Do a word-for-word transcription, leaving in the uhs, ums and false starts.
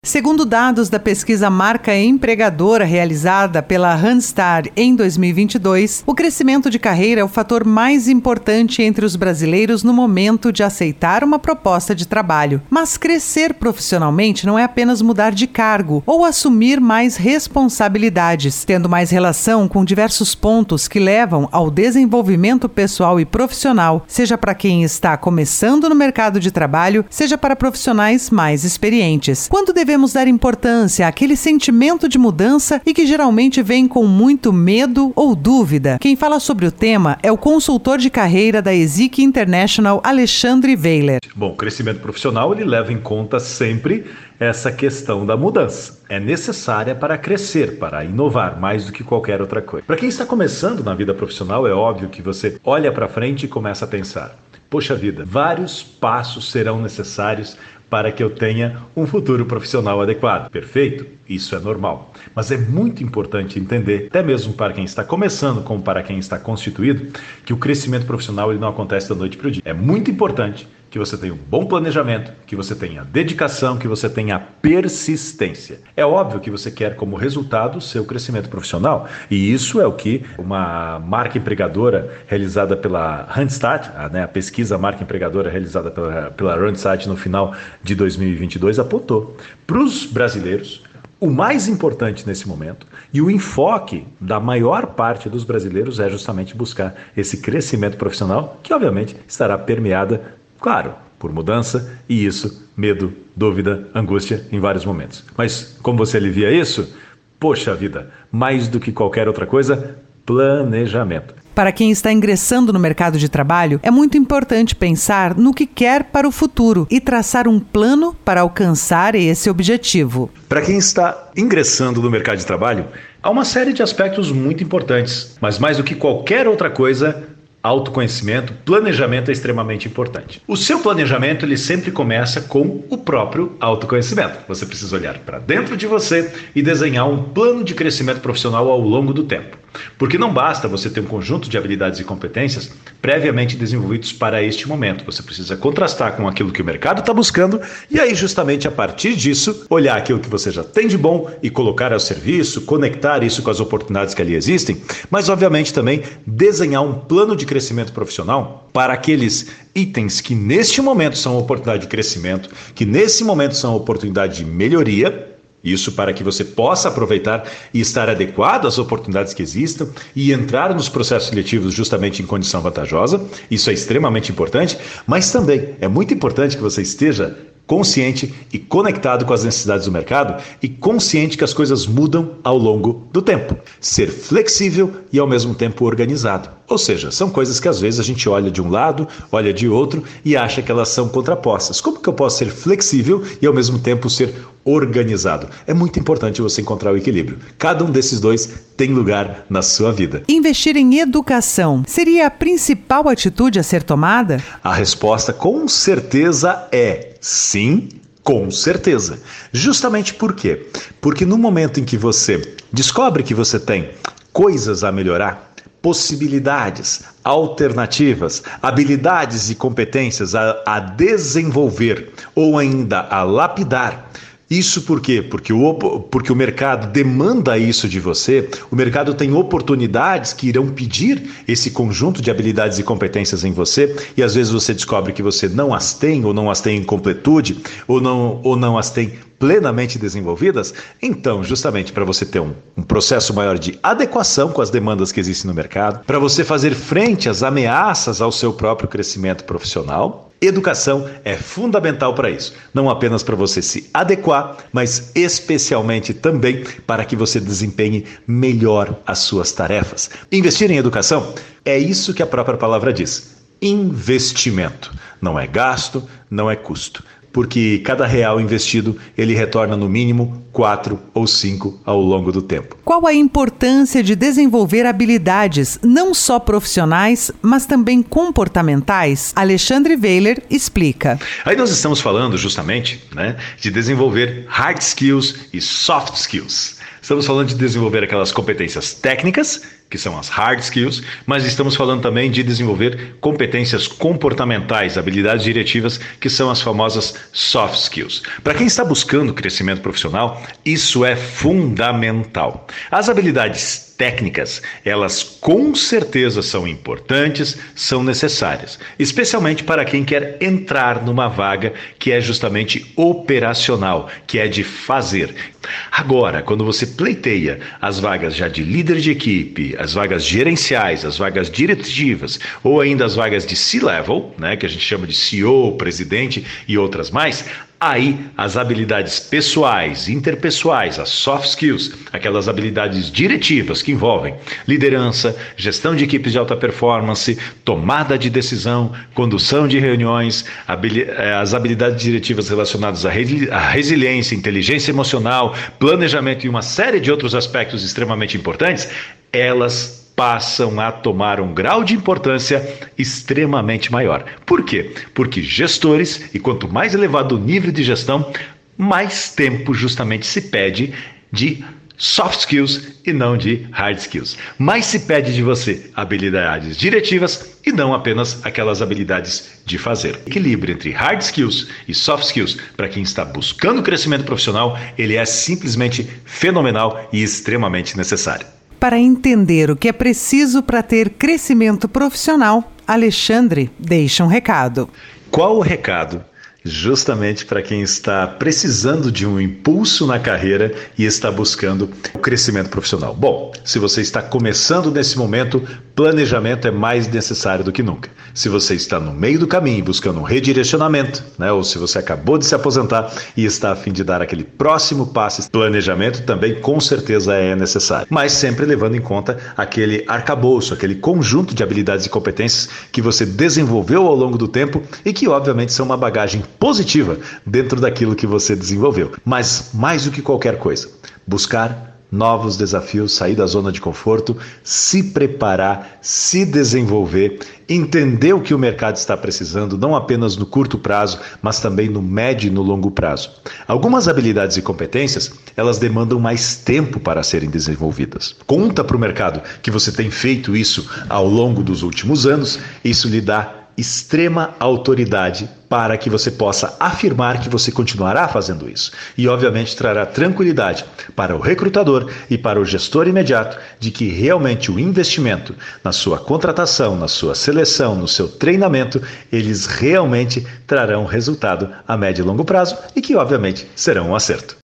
Segundo dados da pesquisa Marca Empregadora realizada pela Randstad em dois mil e vinte e dois, o crescimento de carreira é o fator mais importante entre os brasileiros no momento de aceitar uma proposta de trabalho. Mas crescer profissionalmente não é apenas mudar de cargo ou assumir mais responsabilidades, tendo mais relação com diversos pontos que levam ao desenvolvimento pessoal e profissional, seja para quem está começando no mercado de trabalho, seja para profissionais mais experientes. Quando devemos Devemos dar importância àquele sentimento de mudança e que geralmente vem com muito medo ou dúvida. Quem fala sobre o tema é o consultor de carreira da Ezic International, Alexandre Weiler. Bom, o crescimento profissional ele leva em conta sempre essa questão da mudança. É necessária para crescer, para inovar mais do que qualquer outra coisa. Para quem está começando na vida profissional, é óbvio que você olha para frente e começa a pensar: poxa vida, vários passos serão necessários para que eu tenha um futuro profissional adequado. Perfeito? Isso é normal. Mas é muito importante entender, até mesmo para quem está começando como para quem está constituído, que o crescimento profissional ele não acontece da noite para o dia. É muito importante que você tenha um bom planejamento, que você tenha dedicação, que você tenha persistência. É óbvio que você quer como resultado o seu crescimento profissional, e isso é o que uma marca empregadora realizada pela Randstad, a, né, a pesquisa marca empregadora realizada pela, pela Randstad no final de dois mil e vinte e dois apontou. Para os brasileiros, o mais importante nesse momento e o enfoque da maior parte dos brasileiros é justamente buscar esse crescimento profissional, que obviamente estará permeada, claro, por mudança, e isso, medo, dúvida, angústia em vários momentos. Mas como você alivia isso? Poxa vida, mais do que qualquer outra coisa, planejamento. Para quem está ingressando no mercado de trabalho, é muito importante pensar no que quer para o futuro e traçar um plano para alcançar esse objetivo. Para quem está ingressando no mercado de trabalho, há uma série de aspectos muito importantes, mas mais do que qualquer outra coisa, autoconhecimento, planejamento é extremamente importante. O seu planejamento ele sempre começa com o próprio autoconhecimento. Você precisa olhar para dentro de você e desenhar um plano de crescimento profissional ao longo do tempo. Porque não basta você ter um conjunto de habilidades e competências previamente desenvolvidos para este momento. Você precisa contrastar com aquilo que o mercado está buscando e aí justamente a partir disso olhar aquilo que você já tem de bom e colocar ao serviço, conectar isso com as oportunidades que ali existem, mas obviamente também desenhar um plano de crescimento profissional para aqueles itens que neste momento são oportunidade de crescimento, que nesse momento são oportunidade de melhoria. Isso para que você possa aproveitar e estar adequado às oportunidades que existam e entrar nos processos seletivos justamente em condição vantajosa. Isso é extremamente importante, mas também é muito importante que você esteja consciente e conectado com as necessidades do mercado e consciente que as coisas mudam ao longo do tempo. Ser flexível e ao mesmo tempo organizado. Ou seja, são coisas que às vezes a gente olha de um lado, olha de outro e acha que elas são contrapostas. Como que eu posso ser flexível e ao mesmo tempo ser organizado? É muito importante você encontrar o equilíbrio. Cada um desses dois tem lugar na sua vida. Investir em educação seria a principal atitude a ser tomada? A resposta com certeza é sim, com certeza. Justamente por quê? Porque no momento em que você descobre que você tem coisas a melhorar, possibilidades, alternativas, habilidades e competências a, a desenvolver ou ainda a lapidar. Isso por quê? Porque o, porque o mercado demanda isso de você, o mercado tem oportunidades que irão pedir esse conjunto de habilidades e competências em você e às vezes você descobre que você não as tem ou não as tem em completude ou não, ou não as tem plenamente desenvolvidas. Então, justamente para você ter um, um processo maior de adequação com as demandas que existem no mercado, para você fazer frente às ameaças ao seu próprio crescimento profissional, educação é fundamental para isso. Não apenas para você se adequar, mas especialmente também para que você desempenhe melhor as suas tarefas. Investir em educação é isso que a própria palavra diz. Investimento. Não é gasto, não é custo. Porque cada real investido, ele retorna no mínimo quatro ou cinco ao longo do tempo. Qual a importância de desenvolver habilidades, não só profissionais, mas também comportamentais? Alexandre Weiler explica. Aí nós estamos falando justamente, né, de desenvolver hard skills e soft skills. Estamos falando de desenvolver aquelas competências técnicas que são as hard skills, mas estamos falando também de desenvolver competências comportamentais, habilidades diretivas, que são as famosas soft skills. Para quem está buscando crescimento profissional, isso é fundamental. As habilidades técnicas, elas com certeza são importantes, são necessárias, especialmente para quem quer entrar numa vaga que é justamente operacional, que é de fazer. Agora, quando você pleiteia as vagas já de líder de equipe, as vagas gerenciais, as vagas diretivas ou ainda as vagas de C-level, né, que a gente chama de C E O, presidente e outras mais, aí as habilidades pessoais, interpessoais, as soft skills, aquelas habilidades diretivas que envolvem liderança, gestão de equipes de alta performance, tomada de decisão, condução de reuniões, as habilidades diretivas relacionadas à resiliência, inteligência emocional, planejamento e uma série de outros aspectos extremamente importantes, elas passam a tomar um grau de importância extremamente maior. Por quê? Porque gestores, e quanto mais elevado o nível de gestão, mais tempo justamente se pede de soft skills e não de hard skills. Mais se pede de você habilidades diretivas e não apenas aquelas habilidades de fazer. O equilíbrio entre hard skills e soft skills para quem está buscando crescimento profissional, ele é simplesmente fenomenal e extremamente necessário. Para entender o que é preciso para ter crescimento profissional, Alexandre deixa um recado. Qual o recado? Justamente para quem está precisando de um impulso na carreira e está buscando o crescimento profissional. Bom, se você está começando nesse momento, planejamento é mais necessário do que nunca. Se você está no meio do caminho buscando um redirecionamento, né, ou se você acabou de se aposentar e está a fim de dar aquele próximo passo, planejamento também com certeza é necessário. Mas sempre levando em conta aquele arcabouço, aquele conjunto de habilidades e competências que você desenvolveu ao longo do tempo e que obviamente são uma bagagem positiva dentro daquilo que você desenvolveu. Mas mais do que qualquer coisa, buscar novos desafios, sair da zona de conforto, se preparar, se desenvolver, entender o que o mercado está precisando, não apenas no curto prazo, mas também no médio e no longo prazo. Algumas habilidades e competências, elas demandam mais tempo para serem desenvolvidas. Conta para o mercado que você tem feito isso ao longo dos últimos anos, isso lhe dá extrema autoridade para que você possa afirmar que você continuará fazendo isso. E obviamente trará tranquilidade para o recrutador e para o gestor imediato de que realmente o investimento na sua contratação, na sua seleção, no seu treinamento, eles realmente trarão resultado a médio e longo prazo e que obviamente serão um acerto.